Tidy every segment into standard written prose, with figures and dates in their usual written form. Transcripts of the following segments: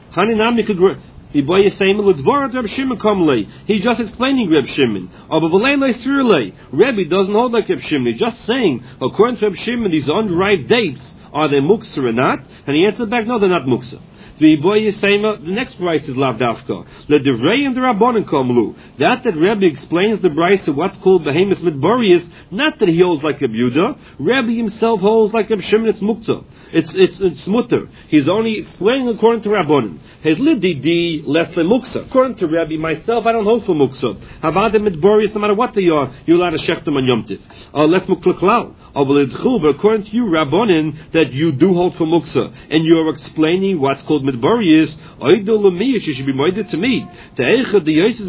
He's just explaining Reb Shimon. Rebbe doesn't hold like Reb Shimon. He's just saying, according to Reb Shimon, these unripe dates, are they muksa or not? And he answered back, no, they're not muksa. The next price is lavdafka. The divrei and the rabbanon kamlu. That Rebbe explains the price of what's called behemoth midbarius. Not that he holds like Reb Yehuda. Rebbe himself holds like Reb Shimon. It's mukta. It's mutter. He's only explaining according to rabbanon. His lididi less than muksa. According to Rebbe, myself, I don't hold for muksa. Havada midbarius, no matter what they are, you're allowed to shecht them on yom tiv. Less mukla. But according to you, rabbanon, that you do hold for muksa, and you are explaining what's called midbarius, you should be moided to me. That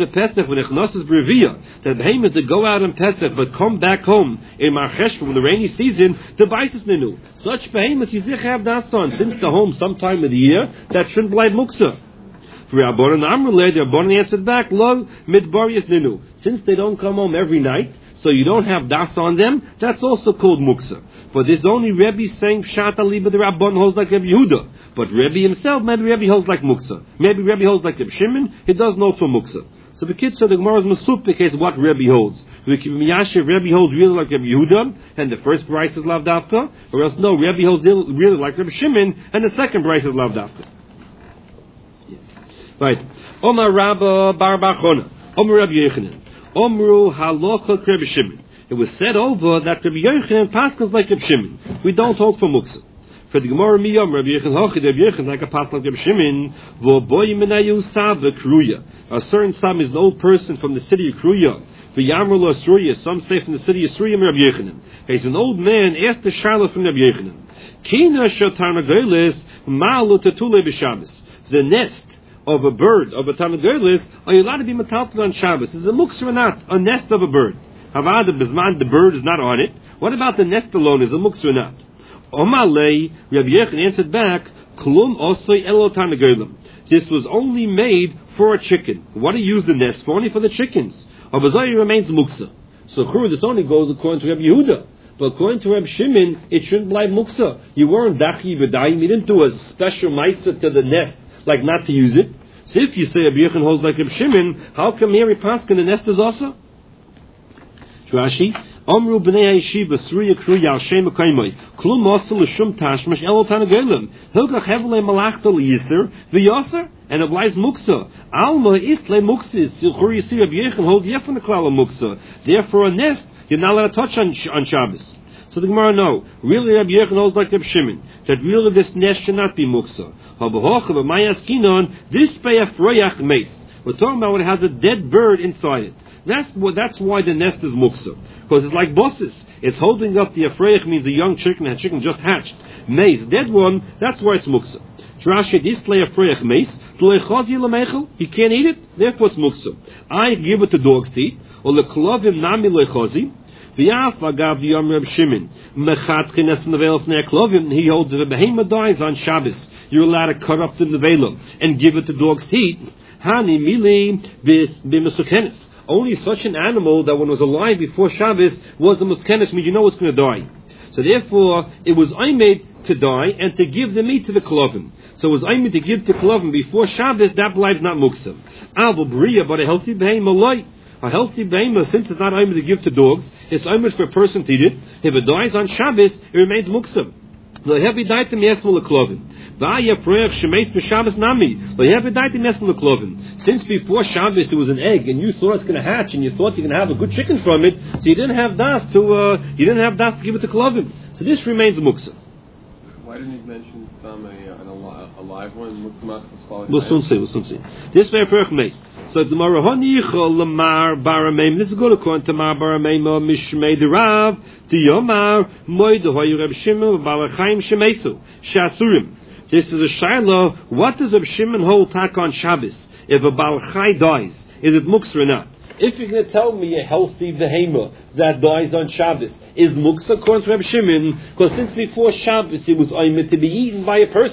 the behemoths that go out in Pesach but come back home in Marchesh from the rainy season, the baisis nenu. Such behemoths you have that son since the home sometime of the year that shouldn't blind muksa. For Rabbanon Amruleh, the Rabbanon answered back, lo midbarius nenu. Since they don't come home every night, so you don't have das on them, that's also called muksa. But this only Rebbe saying pshat aliba the Rabban holds like Rebbe Yehuda. But Rebbe himself, maybe Rebbe holds like muksa. Maybe Rebbe holds like Rebbe Shimon, he does know for muksa. So the kids said the Gemara is masupik is what Rebbe holds. Rebbe holds really like Rebbe Yehuda, and the first price is lavdafka, or else no, Rebbe holds really like Rebbe Shimon, and the second price is lavdafka. Right. Omar Rabba Bar Bachona. Omar Rebbe Yechanan. Omru halacha Rebbe Shimon. It was said over that Rebbe Yochanan paskins like Rebbe Shimon. We don't hold for muksa. For the Gemara miyam Rebbe Yochanan hochi Rebbe Yochanan like a pasuk like Rebbe Shimon. V'boy menayu sav Kruya. A certain sam is an old person from the city of Kruya. V'yamru Asruya. Some say from the city of Asruya Rebbe Yochanan. He's an old man. Asked the Charlotte from Rebbe Yochanan. Kina shatarnagolis ma'alu tetule b'Shabbos. The nest of a bird, of a tarnagolis, are you allowed to be metaltal on Shabbos? Is it a muksa or not? A nest of a bird. Havada bisman, the bird is not on it. What about the nest alone? Is it a muksa or not? Omalei, Rabbi Yechon answered back, Klum osoi elo tarnagolim. This was only made for a chicken. What do you use the nest for? Only for the chickens. Abazai remains muksa. So this only goes according to Rabbi Yehuda. But according to Rabbi Shimon, it shouldn't lie muksa. You weren't dachi v'dayim. You didn't do a special ma'isa to the nest, like not to use it. So if you say Rabbi Yechon holds like Rabbi Shimon, how come here Paskin the nest is also? Rashi, Omru b'nei Yeshiva Sruya Kruya al Shem Kaimai Klum Osel L'Shum Tashmash Elo Tanagelim Hilgach Hevle Malachto L'Yisr V'Yosser and it lies Muksa Alma Isle Muksis Silchur Yisir Rabbi Yechon holds Yefon the Klala Muksa. Therefore a nest you're not allowed to touch on Shabbos. So the Gemara no. Really Rabbi Yechon holds like Rabbi Shimon that really this nest should not be Muksa. This Be'afroyach Mace. We're talking about when it has a dead bird inside it. That's why the nest is muksa. Because it's like bosses. It's holding up the afreich means a young chicken, a chicken just hatched. Mace, dead one, that's why it's muksa. Rashi, this play afreich mace, he can't eat it, therefore it's muksa. I give it to dogs to eat, or the klovim nami lechozi, v'yaf agav yom Reb Shimon, mechat chines nevel fnei klovim, he holds the behemoth dies on Shabbos. You're allowed to cut up the nevelim and give it to dogs to eat. Hani mili b'mesukenes. Only such an animal that when it was alive before Shabbos was a muskenes, means you know it's going to die. So therefore, it was made to die and to give the meat to the klovim. So it was made to give to klovim before Shabbos, that life not muksa. Avol bria, but a healthy behemoth light. A healthy behemoth, since it's not made to give to dogs, it's made for a person to eat it. If it dies on Shabbos, it remains muksa. The heavy died to miesmul klovim. Since before Shabbos it was an egg, and you thought it's going to hatch, and you thought you're going to have a good chicken from it, so you didn't have das to give it to klovim. So this remains a muksa. Why didn't he mention some a live one? We'll soon see. This way mace. So the Marahonichol Lamar Barameim. This is good according to Mar Barameim Mishmei the Rav the Yomar Moed Hoy Reb Shimon Balachaim Shemesu Shasurim. This is a Shiloh. What does Reb Shimon hold tak on Shabbos? If a Balachai dies, is it muksa or not? If you're going to tell me a healthy behemoth that dies on Shabbos is muksa according to Reb Shimon, because since before Shabbos it was aimed to be eaten by a person.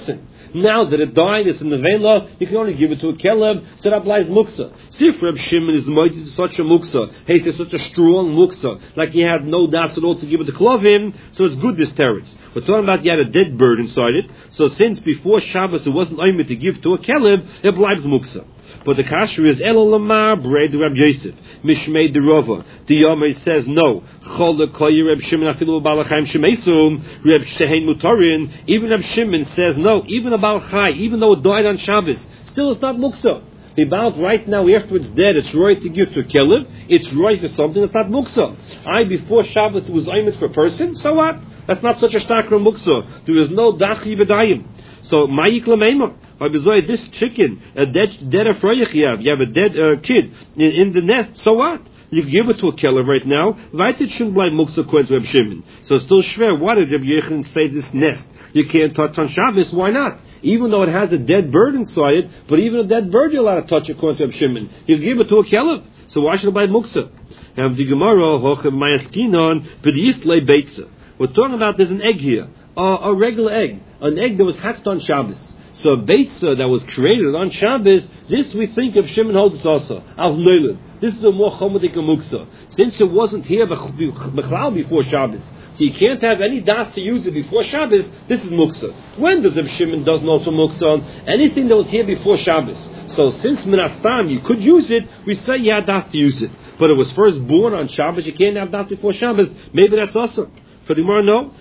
Now that it died, it's in the vela, you can only give it to a kelev, so that applies muksa. See if Reb Shimon is mighty to such a muksa, hey, it's such a strong muksa, like he had no das at all to give it to klovim, so it's good this teretz. We're talking about you had a dead bird inside it, so since before Shabbos it wasn't oimid to give to a kelev, it applies muksa. But the kasher is Elo Lamar Breid Reb Yosef Mishmei the Rova. The Yomer says no. Chol Koyi Reb Shimon Afilu Balachayim Shemeisum Reb Shehein Mutarin. Even Reb Shimon says no. Even a Balachai, even though it died on Shabbos, still it's not muksa. About right now after it's dead, it's right to give to a kelev. It's right for something that's not muksa. Before Shabbos it was aimed for a person. So what? That's not such a stakra muksa. There is no dachi v'dayim. So ma'ik l'meimah. This chicken, a dead afroyach you have a dead kid in the nest, so what? You can give it to a killer right now. It shouldn't be muksa according to Reb Shimon. So it's still schwer. Why did Reb Yechon say this nest you can't touch on Shabbos? Why not? Even though it has a dead bird inside it, but even a dead bird you're allowed to touch according to Reb Shimon. You can give it to a killer. So why should it buy muksa? Now the Gemara hochem mayaskinon b'diyistlei beitza. We're talking about there's an egg here, a regular egg, an egg that was hatched on Shabbos. So a beitza that was created on Shabbos, this we think of Shimon holds also. Al Leilin. This is a more chomodik muksa. Since it wasn't here before Shabbos, so you can't have any das to use it before Shabbos, this is muksa. When does Reb Shimon doesn't also muksa on? Anything that was here before Shabbos. So since minastam you could use it, we say you had das to use it. But it was first born on Shabbos, you can't have das before Shabbos. Maybe that's also. For the Gemara, no.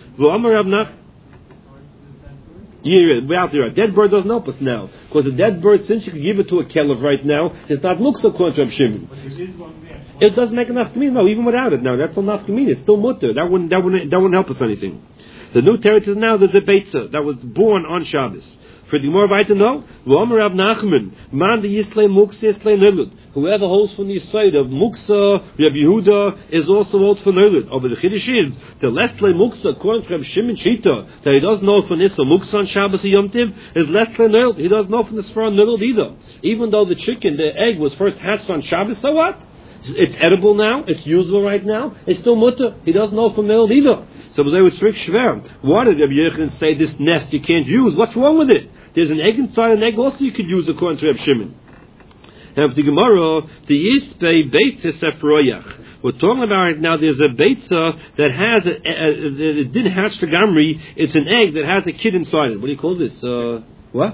Yeah, we're out there. A dead bird doesn't help us now. Because a dead bird, since you can give it to a kelev right now, it's not muksa according to Reb Shimon. It doesn't make enough to me. No, even without it now, that's enough to me. It's still mutter. That wouldn't help us anything. The new territory now, there's a beitza that was born on Shabbos. For the more right to know, Rab Nachman, man the Yisle Muksa Yisle Nilud. Whoever holds from the side of Muksa, Reb Yehuda, is also holds for Nilud. Over the Chiddush is, the Lesle Muksa, according to Reb Shimon Shita, that he doesn't know from Nissa Muksa on Shabbos or Yom Tiv, is Lesle Nilud. He doesn't know from the Sfar Nilud either. Even though the chicken, the egg, was first hatched on Shabbos, so what? It's edible now, it's usable right now, it's still mutter. He doesn't know from Nilud either. So they would strict shver. Why did Reb Yechon say this nest you can't use? What's wrong with it? There's an egg inside, an egg also you could use according to Reb Shimon. And the Gemara, the Yisbei Beitza Sefroyach. We're talking about right now, there's a Beitza that has it didn't hatch the Gamri, it's an egg that has a kid inside it. What do you call this? What?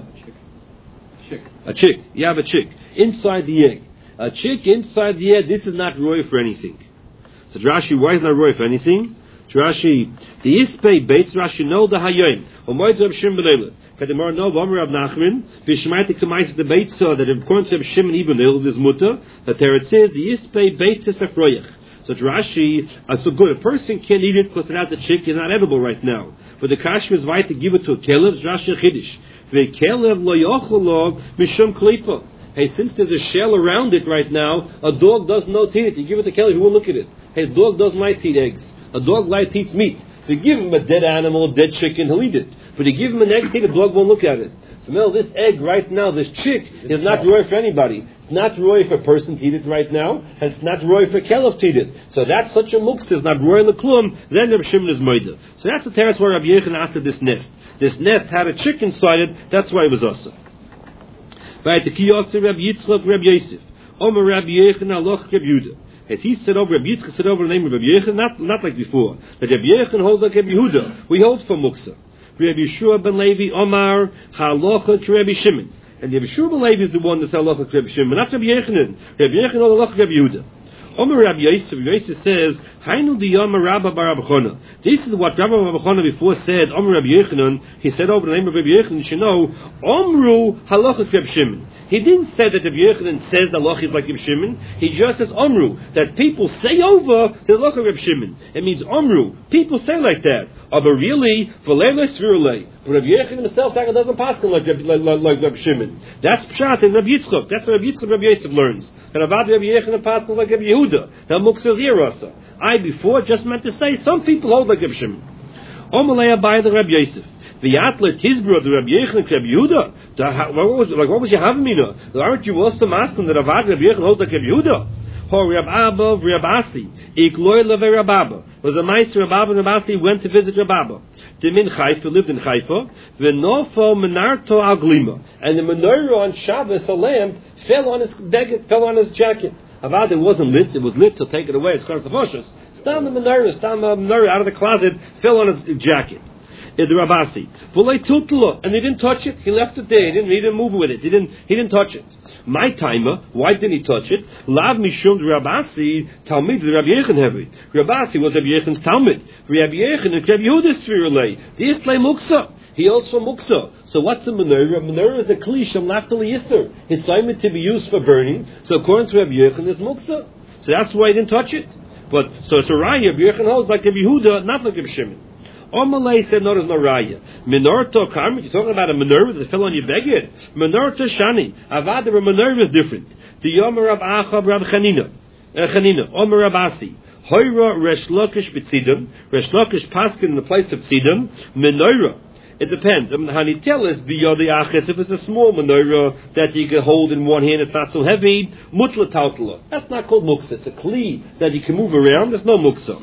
A chick. You have a chick. Inside the egg. A chick inside the egg, this is not roy for anything. So Rashi, why is it not roy for anything? Rashi, the Yisbei Beitza, Rashi, no the Hayoim. Omoid Reb Shimon B'Leila. For the more no Omer Rab Nachman, Vishmaitik Kamais the Beitza that according to Reb Shimon Ibn Il is mutter, that there it says the Yisbei Beitza Sefroyach. So Rashi, so good. A person can't eat it because it has a chick, it's not edible right now. But the Kashmir is right to give it to a kelev, Rashi Chiddush. The kelev lo yocholo mishum klipa. Hey, since there's a shell around it right now, a dog doesn't know to eat it. You give it to kelev, he won't look at it. Hey, a dog doesn't like to eat eggs. A dog likes to eat meat. If you give him a dead animal, a dead chicken, he'll eat it. But you give him an egg, the dog won't look at it. So now this egg right now, this chick, is not roy for anybody. It's not roy for a person to eat it right now, and it's not roy for a kelev to eat it. So that's such a muksa, it's not roy l'klum, then Reb Shimon is moida. So that's the terrace where Rabbi Yechon asked this nest. This nest had a chick inside it, that's why it was also. Right, the kiyosir Rabbi Yitzchak, Rabbi Yosef. Omer Rabbi Yechon, aloch Rabbi Yehuda. As he said over, Rabbi Yitzchak said over the name of Rabbi Yechon, not like before. That Rabbi Yechon holds like Rabbi Yehuda. We hold for muksa. Rabbi Yeshua ben Levi Omar halacha to Rabbi Shimon. And Rabbi Yeshua ben Levi is the one that's halacha to Rabbi Shimon, not Rabbi Yechonin. Rabbi Yechon holds halacha to Rabbi Yehuda. Omer Rabbi Yosef, Rabbi Yosef says, Hainu diyama Rabba bar Rabbi Chona. This is what Rabbi Chona before said, Omer Rabbi Yechonin, he said over the name of Rabbi Yechonin, you should know, Omru halacha to Rabbi Shimon. He didn't say that Rabbi Yechonin says the halacha is like Rabbi Shimon. He just says Omru, that people say over the halacha of Rabbi Shimon. It means Omru. People say like that. But really, v'leilei svirulei. But Rabbi Yechonin himself doesn't pass like Rabbi Shimon. That's pshat in Rabbi Yitzchak. That's what Rabbi Yitzchak Rabbi Yosef learns. That Avad Rabbi Yechonin passes like Rabbi Yehuda. That muksa is here also. I before just meant to say some people hold like Rabbi Shimon. Omalei abai the Rabbi Yosef. V'yatlet hizbro the Rabbi Yechonin Rabbi Yehuda. What was you having me now? Aren't you also asking that Avad Rabbi Yechonin holds like Rabbi Yehuda? Ho Rab Abba, Rab Asi, Ikloy Leve Rab Abba. Was a meister Rab Abba and Rab Asi went to visit Rab Abba. Demin Haifa lived in Haifa. V'nofo Menarto Al Glima. And the menorah on Shabbos, a lamp, fell on his jacket. Avad, it wasn't lit. It was lit to take it away. It's called the Foshas. Stam the menorah out of the closet, fell on his jacket. The Rabasi. And he didn't touch it. He left it there. He didn't move with it. He didn't touch it. My timer, why didn't he touch it? Lav Mishum Rabasi, Talmid Rabbi Yechon Heavy. Rabasi was Rabbi Yechon's Talmid. Rabbi Yechon and Rabbi Yehuda Svirulei. The Islay Muksa. He also Muksa. So what's a menorah? A menorah is a kli shem laftali yisr. It's meant to be used for burning. So according to Rabbi Yechon, it's Muksa. So that's why he didn't touch it. But so it's a raya. Rabbi Yechon holds like Rabbi Yehuda, not like Rabbi Shimon. Omalei said, no, there's no raya. Menorah karmit, you're talking about a menorah that fell on your beged. Menorah shani. Avad, a menorah is different. The Yom Rab Achab Rab Chanina. Omer Rab Asi. Hoira Resh Lakish b'tzidam. Resh Lakish paskin in the place of tzidam. Menorah. It depends. Hanitel is biyodi achas. If it's a small menorah that you can hold in one hand, it's not so heavy. Mutla tautla. That's not called muksa. It's a kli that you can move around. There's no muksa.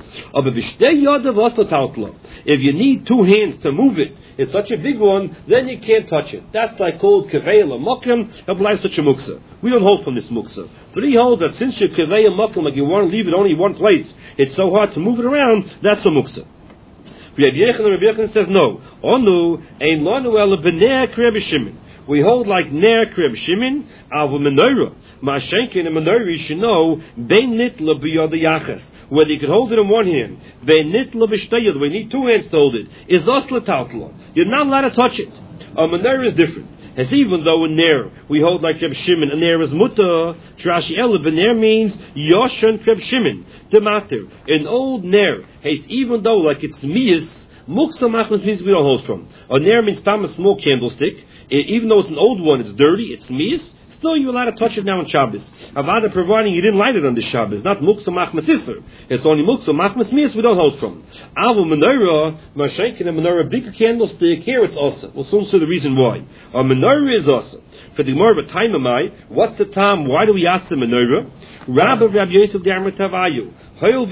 If you need two hands to move it, it's such a big one, then you can't touch it. That's like called kavei l'mokim. Applies such a muksa. We don't hold from this muksa, but he holds that since you're kavei l'mokim, like you want to leave it only one place, it's so hard to move it around. That's a muksa. Rabbi Yechon says no. Onu ein lanu ela b'nei Rabbi Shimon. We hold like ner Rabbi Shimon al menorah. Ma'ashenkin a menorah you should know bein nitla b'yod yachas. Whether you can hold it in one hand, bein nitla b'shtayod. We need two hands to hold it. Is osla taltla. You're not allowed to touch it. A menorah is different. As even though in ner we hold like Rabbi Shimon, and ner is muta. Trashi ela b'ner means yoshan Rabbi Shimon. Demater an old ner. Even though like it's miyas, muksa machmas means we don't hold from. A ner means tam a small candlestick. Even though it's an old one, it's dirty, it's miyas. Still, you're allowed to touch it now on Shabbos. Avada providing you didn't light it on the Shabbos, not muksa machmas iser. It's only muksa machmas miyas we don't hold from. Avu menorah, mashenkin a menorah, bigger candlestick. Here it's also. We'll soon see the reason why. A menorah is also. For the Gemara, time am I? What's the time? Why do we ask the menorah? Rabbi Yosef D'Amar Tavayu. There's a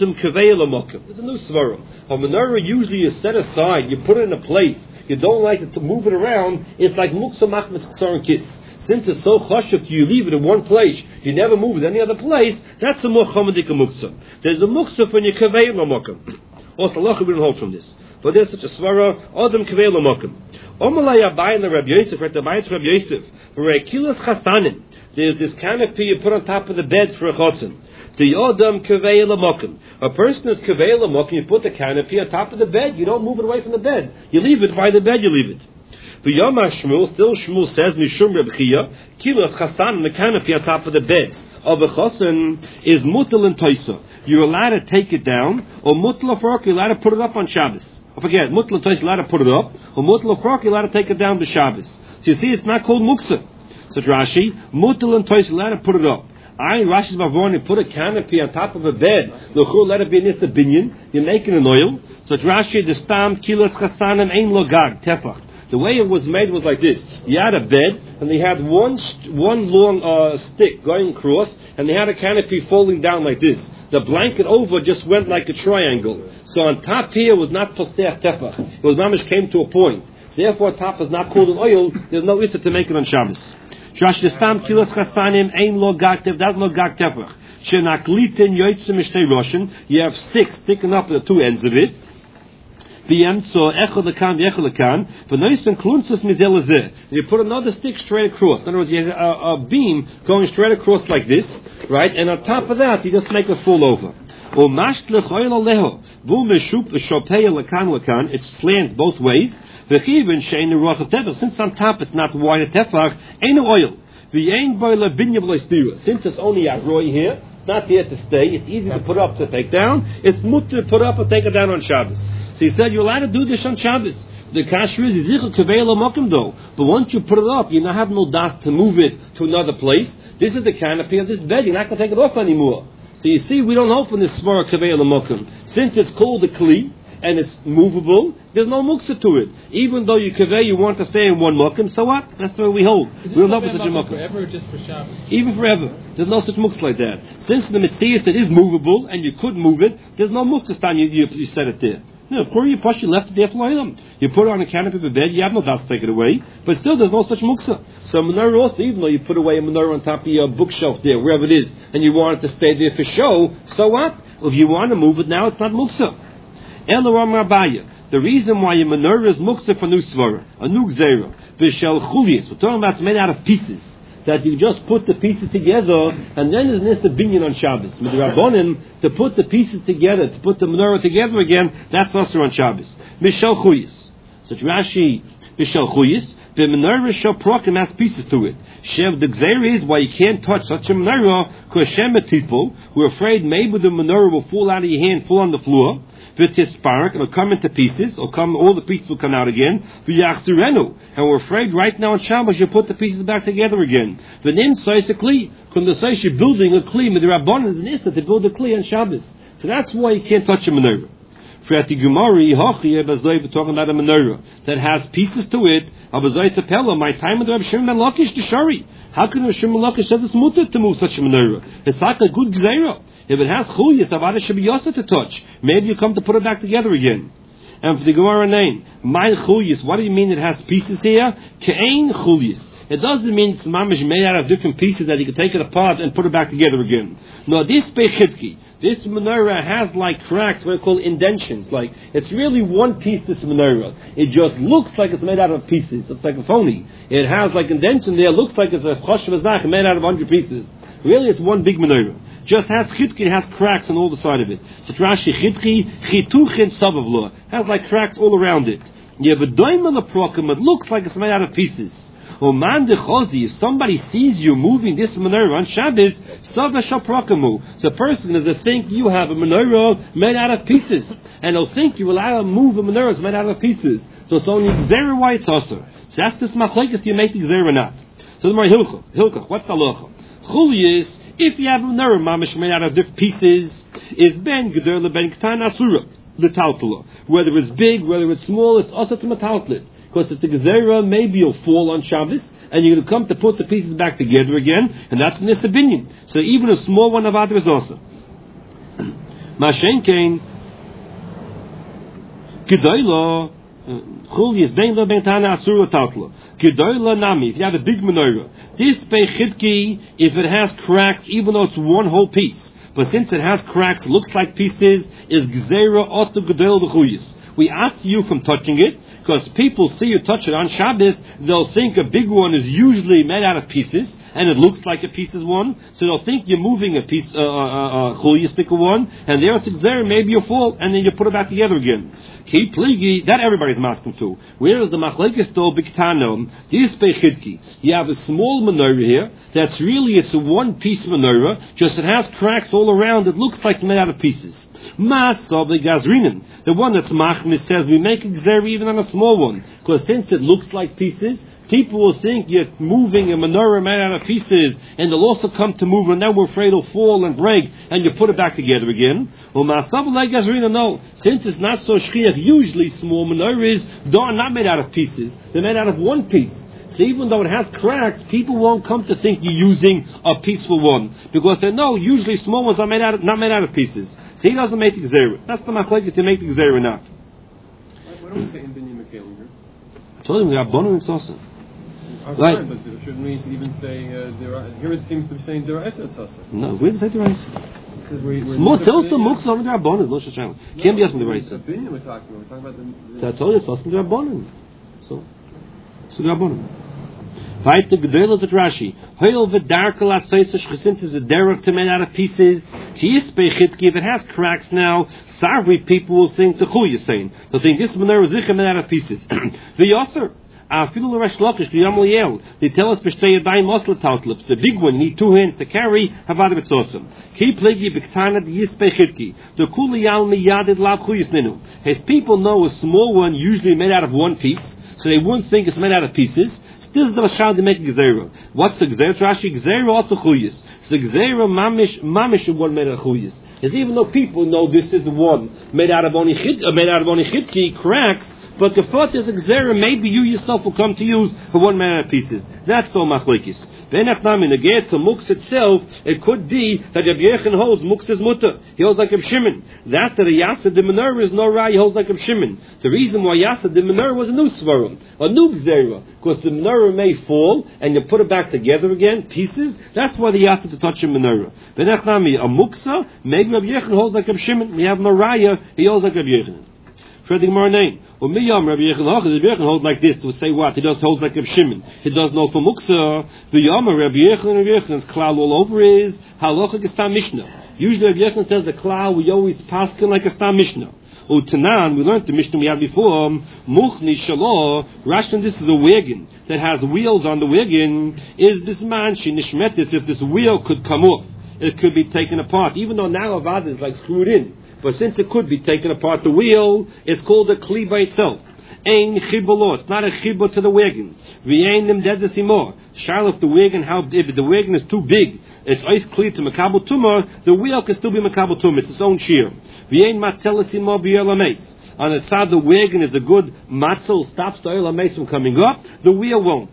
new svara. A menorah usually is set aside. You put it in a place. You don't like it to move it around. It's like muksa machmas ksaron kiss. Since it's so chashuv, you leave it in one place. You never move it any other place. That's a more chomedik muksa. There's a muksa when you kavei l'mokum. Also, we don't hold from this. But there's such a svara. Adam kavei l'mokum. Omalay abayin the Rabbi Yosef. Right, the abayin Rabbi Yosef. V'reikilas chasanim. There's this canopy you put on top of the beds for a chosin. The Yodam Kavei L'mokim. A person is Kavei L'mokim, you put the canopy on top of the bed, you don't move it away from the bed. You leave it by the bed, you leave it. The Yom HaShmuel, still Shmuel says, Mishum Reb Chia, Kilas Chasan, the canopy on top of the beds of a chosin is mutal and toisa. You're allowed to take it down, or mutal afrok, you're allowed to put it up on Shabbos. I forget, mutal and toisa, you're allowed to put it up, or mutal afrok, you're allowed to take it down to Shabbos. So you see, it's not called muksa. So Rashi, mutal and toisa, you're allowed to put it up. Rashi's Mavoni put a canopy on top of a bed. Let it be in this binyan. You're making an oil. So Rashi, the stam kilas chasanim ein logag tefach. The way it was made was like this. You had a bed, and they had one long stick going across, and they had a canopy folding down like this. The blanket over just went like a triangle. So on top here was not postech tefach. It was mamish came to a point. Therefore, top is not called an oil. There's no issa to make it on Shabbos. Trash the stam kilos chasanim ein lo gaktev. That's no gaktevach. Shenaklitin yoitzim mishtei roshin. You have sticks sticking up at the two ends of it. So echol lekan, echol lekan. But noisen klunsus mizelazeh. You put another stick straight across. In other words, you have a beam going straight across like this, right? And on top of that, you just make it fall over. Or masht lechoyel aleho. Vu meshup shopei lekan lekan. It slants both ways. Since on top it's not wide tefach, ain't no oil. Since it's only a roy here, it's not there to stay. It's easy to put up to take down. It's mutter to put up and take it down on Shabbos. So he said you're allowed to do this on Shabbos. The kasher is zichel kavei l'mokim though. But once you put it up, you now have no das to move it to another place. This is the canopy of this bed. You're not going to take it off anymore. So you see, we don't hold from this svara kavei l'mokim. Since it's called a kli, and it's movable, there's no muksa to it. Even though you want to stay in one mukim, so what? That's the way we hold. We'll not be such a mukim. Forever or just for Shabbos? Even forever. There's no such muksa like that. Since the Metzias it is movable and you could move it, there's no muksa stand you set it there. No, of course you push, you left it there for Loilam. You put it on a canopy of the bed, you have no doubt to take it away, but still there's no such muksa. So menorah also, even though you put away a menorah on top of your bookshelf there, wherever it is, and you want it to stay there for show, so what? If you want to move it now, it's not muksa. The reason why your menorah is muksa for new svara, a new gzeira, v'shel chulius, we're talking about it's made out of pieces, that you just put the pieces together, and then there's nisa binyan on Shabbos. With the Rabbonim, to put the pieces together, to put the menorah together again, that's also on Shabbos. Mishal chuyis. So Rashi, Mishal chuyis, the menorah shall prokim has pieces to it. Shev the gzeira is why you can't touch such a menorah, because Shem people who are afraid maybe the menorah will fall out of your hand, fall on the floor. It'll come into pieces, all the pieces will come out again. And we're afraid right now on Shabbos you put the pieces back together again. The nim says a kli. When the says you're building a kli, with the Rabbanan is an issa to build a kli on Shabbos. So that's why you can't touch a menorah. For at the Gemara, we're talking about a menorah that has pieces to it. My time with Rabbi Shimon ben Lakish to Shari. How can Rabbi Shimon ben Lakish says it's mutter to move such a menorah? It's like a good gzeira. If it has chulius, avada should be yasa to touch. Maybe you come to put it back together again. And for the Gemara name, my chulius, what do you mean it has pieces here? Ke'ain chulius. It doesn't mean it's mamish made out of different pieces that you can take it apart and put it back together again. No, this pechitki, this menorah has like cracks, what are called indentions. Like, it's really one piece, this menorah. It just looks like it's made out of pieces. It's like a phony. It has like indention there, looks like it's a choshev azach made out of 100 pieces. Really, it's one big menorah. Just has chitki, it has cracks on all the side of it. So Rashi chitki, chituchin sabavla, has like cracks all around it. Yeah, but doimel aprokim, it looks like it's made out of pieces. Man de chozi, if somebody sees you moving this menorah on Shabbos, savah shaprokamu. So a person is to think you have a menorah made out of pieces, and he'll think you will allow to move a menorah made out of pieces. So it's only gzeira why it's also. So that's this machlekes, you make the gzeira or not. So the more hilchah, what's the halacha? Chuli is, if you have a menorah mamish made out of different pieces, is ben gedor ben ktan asura the taltula. Whether it's big, whether it's small, it's also to metaltlit. Because it's the gezerah, maybe you'll fall on Shabbos, and you're going to come to put the pieces back together again, and that's nisa binyan. So even a small one of other is also. Mashenkein Gedoyla Chuli is ben lo ben tana asura taltula. Gedoyla nami. If you have a big menorah, this bechitki, if it has cracks, even though it's one whole piece, but since it has cracks, looks like pieces, is gzeira otu gedoyla d'chuyis. We ask you from touching it, because people see you touch it on Shabbos, they'll think a big one is usually made out of pieces, and it looks like a piece is one, so they'll think you're moving a piece, chuliyah stick of one, and there it's there, maybe you fall, and then you put it back together again. Keep pligi, that everybody's masking to. Whereas the machlekes still biktanom, this bechidki, you have a small menorah here, that's really, it's a one piece menorah, just it has cracks all around, it looks like it's made out of pieces. Masa the gazrinin, the one that's machmis says we make a gzer even on a small one, because since it looks like pieces, people will think you're moving a menorah made out of pieces, and they'll also come to move, and then we're afraid it'll fall and break, and you put it back together again. Well, Masa like gazrinin, no, since it's not so shchiach, usually small menorahs are not made out of pieces; they're made out of one piece. So even though it has cracks, people won't come to think you're using a piece for one, because they know usually small ones are not made out of pieces. So he doesn't make the gzeira. That's the machlekes to make the gzeira or not. Why don't we say in Binyan Mekhalim here? I told him we have bonim and sosa. Right. But shouldn't we even say here it seems to be saying deraisa sosa? No, where does it say deraisa? Because we're small tilta muksa over the rabbanon lo shacham. Can't be us from the deraisa. Binyan we're talking about the. So I told you it's us from the rabbanon. So the rabbanon. Weiter gedeulet at Rashi. Heil v'darkel asoysish chesint is a derech to made out of pieces. Ki yispei chitki, if it has cracks now, sarvi people will think the chuy is saying. They'll think this menorah is made out of pieces. V'yoser. Afilu l'resh lakish k'yam liel. They tell us b'shtei yadayim osla taltlips. The big one, you need 2 hands to carry, havada b'tzosam. Ki plegi b'ktana yispei chitki. The kuli yal miyadid lav chuyis ninu. His people know a small one usually made out of one piece, so they wouldn't think it's made out of pieces. This is the Mashal to make Gzeira. What's the Gzeira? Rashi Gzeira or the Chuyis. So Gzeira mamish one made of Chuyis. is even though people know this is the one made out of only chitki, cracks, but Gefot is a gzera, maybe you yourself will come to use for one man pieces. That's no machlekes. Benachnam in the get to mux itself, it could be that Rabbi Yechon holds mux is mutter. He holds like Reb Shimon. That the Yasser de Menorah is no right. He holds like Reb Shimon. The reason why Yasser de Menorah was a new svarim, a new gzera, because the menorah may fall and you put it back together again, pieces. That's why the Yasser to touch a menorah. Benachnami a muksa, maybe Rabbi Yechon holds like Reb Shimon. We have no raya. He holds like Rabbi Yechon. For the Gemara name. Well, Miyam Rabbi Yechon holds like this to say what? He does holds like Reb Shimon. He does know for Muksa. The Yama Rabbi Yechon's klal all over is halacha gestam mishnah. Usually Rabbi Yechon says the klal we always paskin like a stam mishnah. Utanan, we learned the mishnah we had before. Muchni shalo. Rashi, this is a wagon that has wheels on the wagon. Is this man she nishmetis? If this wheel could come off, it could be taken apart. Even though now avad is like screwed in. But since it could be taken apart, the wheel is called a kli by itself. Ein chibolo, it's not a chibbo to the wagon. V'ein them dead more. Charlotte, the wagon, if the wagon is too big, it's ice kli to makabel tumah, the wheel can still be makabel tumah. It's its own shear. V'ein matzelasimo b'yelameis. On the side, the wagon is a good matzel, stops the oil from coming up. The wheel won't.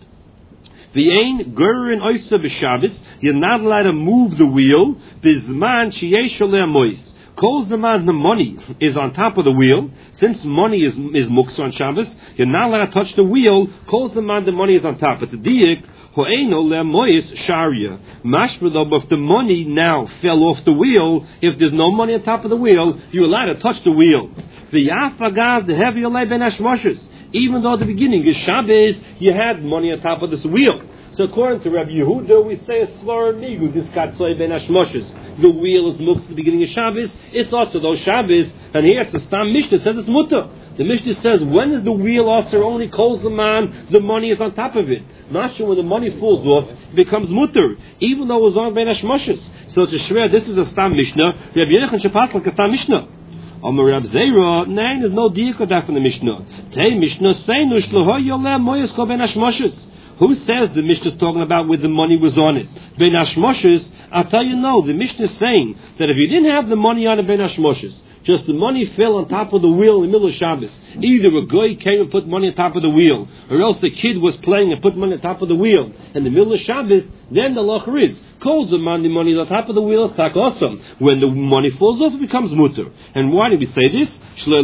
V'ein gurin oisa b'shabbos. You're not allowed to move the wheel. Bizman sheyesh oleh mois. Calls the man the money is on top of the wheel. Since money is muksa on Shabbos, you're not allowed to touch the wheel. Calls the man the money is on top. It's a diik. Ho'eno le'mois sharia. Mashma, if the money now fell off the wheel, if there's no money on top of the wheel, you're allowed to touch the wheel. V'yafagav the heavy olei ben hashmoshes. Even though at the beginning is Shabbos, you had money on top of this wheel. So according to Rabbi Yehuda, we say a svar migu this katzoi ben hashmoshes. The wheel is muksa at the beginning of Shabbos. It's also those Shabbos, and here it's the Stam Mishnah says it's mutter. The Mishnah says when is the wheel also only calls the man, the money is on top of it. Not sure when the money falls off, it becomes mutter, even though it was on ben hashmoshes. So it's a shver. This is a Stam Mishnah. Rabbi Yechon shepas like a Stam Mishnah. Amar Rab Zera, no, there's no diak from the Mishnah. Tei Mishnah say no shloho yoleh moyes ko ben hashmoshes. Who says the Mishnah is talking about where the money was on it? Ben hashmoshes, I'll tell you no. The Mishnah is saying that if you didn't have the money on it, ben hashmoshes, just the money fell on top of the wheel in the middle of Shabbos. Either a guy came and put money on top of the wheel, or else the kid was playing and put money on top of the wheel. In the middle of Shabbos, then the locher is. Calls the money on top of the wheel is tak awesome. When the money falls off, it becomes mutter. And why do we say this?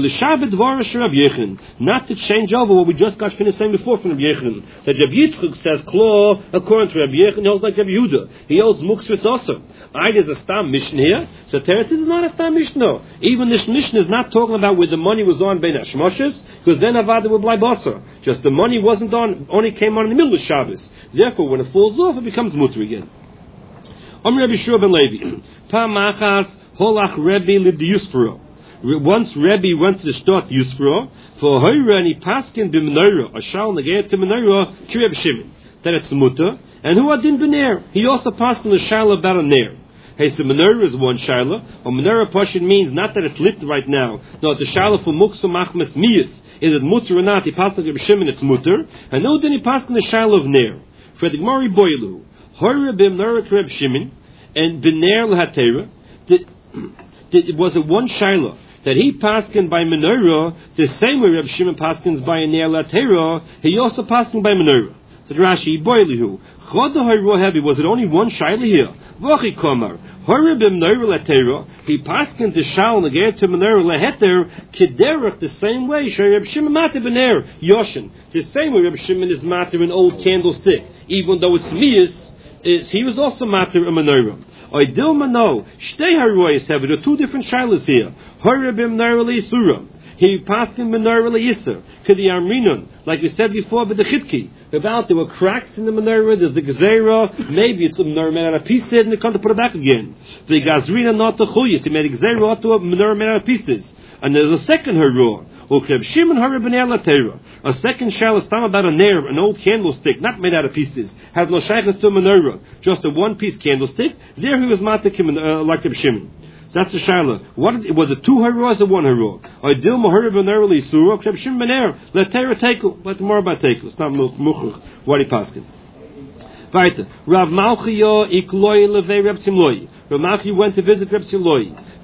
Not to change over what we just got finished saying before from Rabbi Yechon. That Rabbi Yitzchak says claw according to Rabbi Yechon, he holds like Rabbi Yehuda. He holds muktzvus also. There's a stam mishnah here. So Teretz is not a stam mishnah. Even this mishnah is not talking about where the money was on ben hashmoshes, because then avada would bly basar. Just the money wasn't on, only came on in the middle of Shabbos. Therefore, when it falls off, it becomes mutter again. Rabbi Shua ben Levi. Pamachas holach Rebbe lived Yusfuro. Once Rebbe went to the start Yusfuro for Hoira and he paskin b'menorah, a shal negayat to menorah to Reb Shimon. That it's mutter. And who adin b'ner? He also passed on the shal about a ner. Hey, so menorah is one shaila. A menorah portion means not that it's lit right now. No, the shaila for muksa machmas miyas. Is it mutter or not? He passed on Reb Shimon, it's mutter. And no, then he passed on the shaila of ner. For the Gemara boilu. Hoira b'menorah to Reb Shimon and b'ner l'hatera. Was it one shaila that he paskin by menorah the same way Reb Shimon paskins by a ner l'hatera? He also paskin by menorah. So Rashi boilu. Was it only one shaila here? V'chi komar. He paskin to shal negayat to menorah leheter kederach the same way. Reb Shimon mater b'ner yoshin. The same way Reb Shimon is mater an old candlestick, even though it's miyas. He was also mater a menorah. Oidil mano shtei haroyes have there are two different shilas here. Horabim menorah leisura. He paskin menorah leiser. Kedi amrinon, like we said before, but the chitki. About there were cracks in the menorah, there's the gezerah, maybe it's a menorah made out of pieces, and they come to put it back again. The gazrina not the chuyas, he made a gezerah to a menorah made out of pieces. And there's a second haror. A second shell is about a ner, an old candlestick, not made out of pieces, has no shaykhs to a menorah, just a one-piece candlestick. There he was matik like Reb Shimon. So that's the shaila. Was it two haros or one haro? Idil mohar b'ner leisura, Reb Shimon b'ner letera tekel. Let more about tekel. It's not muchuch. What he paskin. Weiter. Rav Malchiyo ikloi levei Reb Simloi. Rav Malchiyo went to visit Reb Simloi.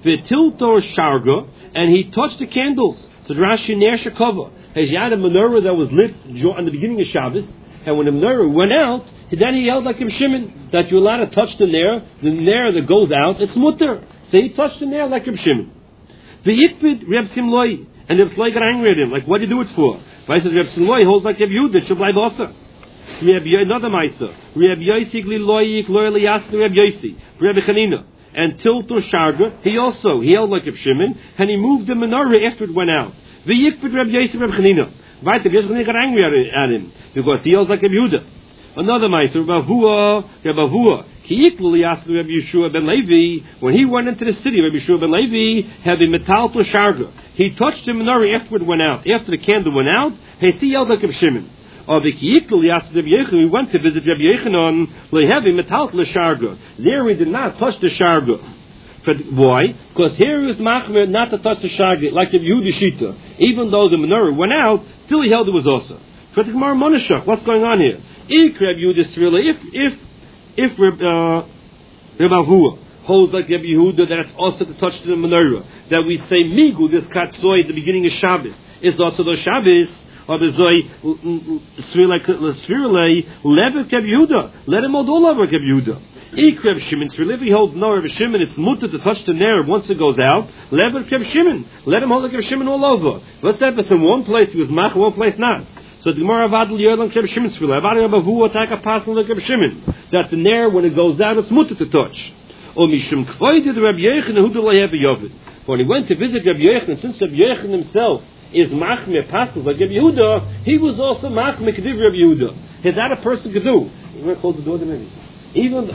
V'tilto sharga, and he touched the candles. So Rashi ner shekava. As you had a menorah that was lit on the beginning of Shabbos, and when the menorah went out, then he held like Reb Shimon, that you're allowed to touch the ner that goes out, it's mutter. So he touched the ner like Reb Shimon. V'yikpid Reb Simloi, and Reb Simloi got angry at him, like, what do you do it for? But he says, Reb Simloi holds like Reb Yehuda, it should bleibe also. Another Meister, Reb Yosi Gliloyik Loyal Yasni Reb Yosi, Reb Chanina. And Tilto Sharga, he held like Reb Shimon, and he moved the menorah after it went out. V'yikpid Reb Yosi Reb Chanina. Right, the Reb Chanina got angry at him, because he holds like Reb Yehuda. Another Meister, Reb Avua, Ki'iklu Yasni Reb Yeshua ben Levi, when he went into the city, Reb Yeshua ben Levi, having Metalto Sharga. He touched the menorah after it went out. After the candle went out, he held like Reb Shimon. Or the Ki'iklu Yasni Reb Yechon, we went to visit Reb Yechonon, Lehevi Metalto Sharga. There we did not touch the Sharga. Why? Because here is Machmer not to touch the Sharga, like Reb Yehuda Shita. Even though the menorah went out, still he held it was also. For the Gemara Monashach, what's going on here? If Reb Yehuda if Reb Avua holds like Reb Yehuda that it's also to touch the menorah, that we say Migu, this Katzoi at the beginning of Shabbos, is also the Shabbos, or the Zoi Svirle, Levet Reb Yehuda, let him hold all over Reb Yehuda. Ik Reb Shimon, if he holds no Reb Shimon, it's mutter to touch the ner once it goes out, Levet Reb Shimon, let him hold like Reb Shimon all over. What's that? In one place he was mach, one place not. So the Gemara Avadal Yerlan Reb Shimon's Svirle, Avadal Abavu attack a passing like Reb Shimon, that the ner when it goes out it's mutter to touch. Or Mishum Kvoided Reb Yechon who do have a Yovid. When he went to visit Reb Yechon, since Reb Yechon himself is machmir passes like Reb Yehuda, he was also machmir kediv Reb Yehuda. Is that a person could do? You want to close the door to me? Even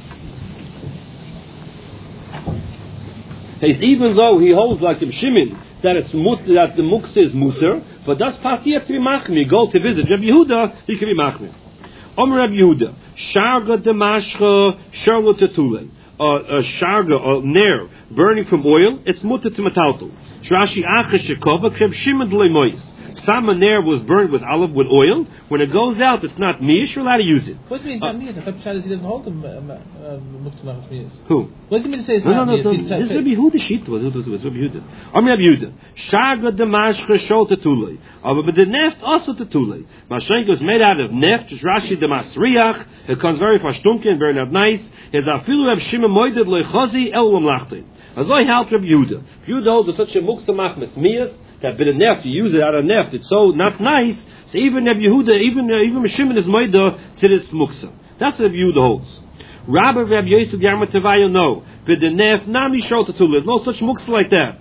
though he holds like Reb Shimon that it's mutter, that the muksa is mutter, but that's past you have to be machmir. Go to visit Reb Yehuda, he can be machmir. Omer Reb Yehuda, sharga demashcha sharga tetule. A sharga, a ner burning from oil, it's mutter to metaltal. Rashi Acha Shekova Kreb Shimon D'Leimois. Some ner was burned with oil. When it goes out, it's not mish. You're allowed to use it. What do you mean it's not mish? I thought Pshat he doesn't hold them muktzah mish. Who? What do you mean to say it's not mish? This is Rabbi Yehuda sheet. Was Rabbi Yehuda? I'm Rabbi Yehuda. Shaga demashcha shol tetulei. But the neft also tetulei. Mashenk was made out of neft. Just Rashi demasriach. It comes very fastunken, very not nice. His afilu Reb Shimon moeded loichazi el lamlachte. As I helped Reb Yehuda. Yehuda holds such a muksa machmas miyas that bit of neft, you use it out of neft. It's so not nice. So even Reb Yehuda, even Shimon is moeda to this muksa. That's what Reb Yehuda holds. Rabbi Reb Yosef Yarma Tavayo no. But the neft nami shol tetul. There's no such muksa like that.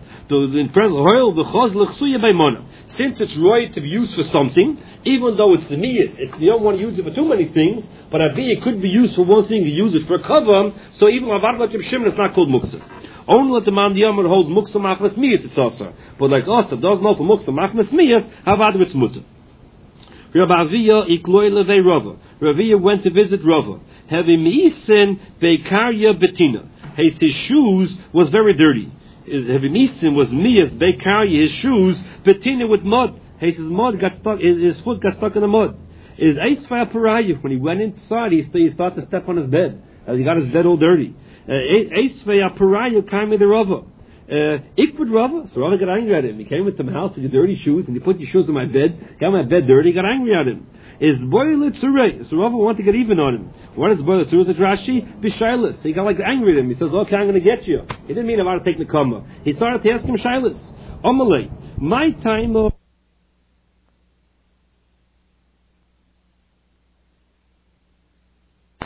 Since it's right to be used for something, even though it's the miyas, you don't want to use it for too many things, but it could be used for one thing, you use it for a kavam, so even avad like Reb Shimon, it's not called muksa. Only the man the Yomer holds muksa machmas miyas, it's also. But like us, that doesn't know for muksa machmas miyas, avad it's mutter. Rabbi Aviyah ikloi levei Rava. Raviyah went to visit Rava. Having mi'isin bekarya betina. His shoes was very dirty. Heavy Misin was Miyas Bekarya, his shoes, betina with mud. His mud got stuck, his foot got stuck in the mud. His Eisfaya Parayah, when he went inside, he started to step on his bed. He got his bed all dirty. Eisfaya Parayah came with the Rava. Ikvud Rava, so Rava got angry at him. He came with the house with your dirty shoes, and he put your shoes on my bed, got my bed dirty, got angry at him. Is boiler tzurei. So Rava wanted to get even on him. What is boiler tzurei? It's Rashi b'shailas. So he got like angry at him. He says, "Okay, I'm going to get you." He didn't mean about to take the kama. He started to ask him shailas. Amalei, my time of